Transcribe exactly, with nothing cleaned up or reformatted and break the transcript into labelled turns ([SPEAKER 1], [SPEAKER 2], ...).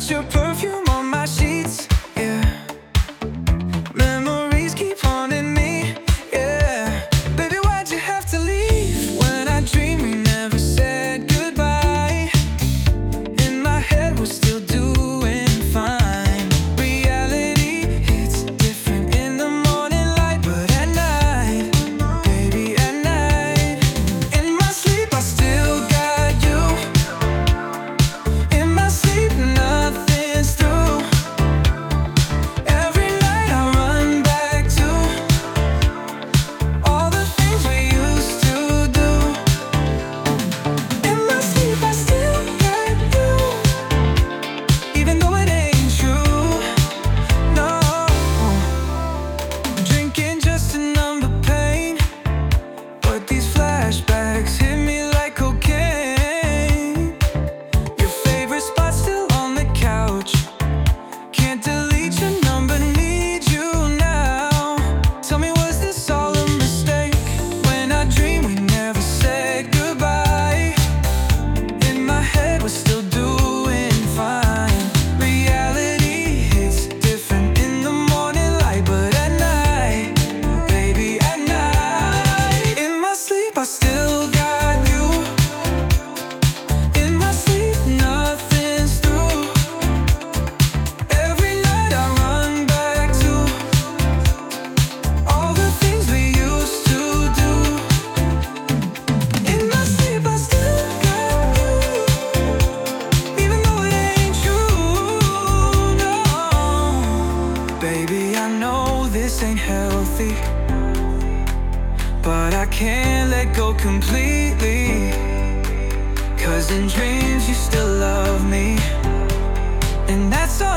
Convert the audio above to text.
[SPEAKER 1] got your perfume on my sheets, yeah. Memories keep haunting me, yeah. Baby, why'd you have to leave? When I dreamed we never said goodbye. In my head we're still doing fine. Reality hits different in the morning light, but at night, baby, at night, in my sleep I still got you. In my sleep nothing's through. Every night I run back to all the things we used to do. In my sleep I still got you, even though it ain't true, no. Drinking just to numb the pain, but these flashbacks hit me like cocaine. Your favorite spot's still on the couch. Can't delete your number, need you now. Tell me, was this all a mistake? When I dreamed we never said goodbye. In my head we're still doing fine. Reality hits different in the morning light, but at night, baby, at night, in my sleep I still got you. In my sleep nothing's through. Every night I run back to all the things we used to do. In my sleep I still got you, even though it ain't true, no. Baby, I know this ain't healthy, but I can't let go completely. Cause in dreams you still love me, and that's all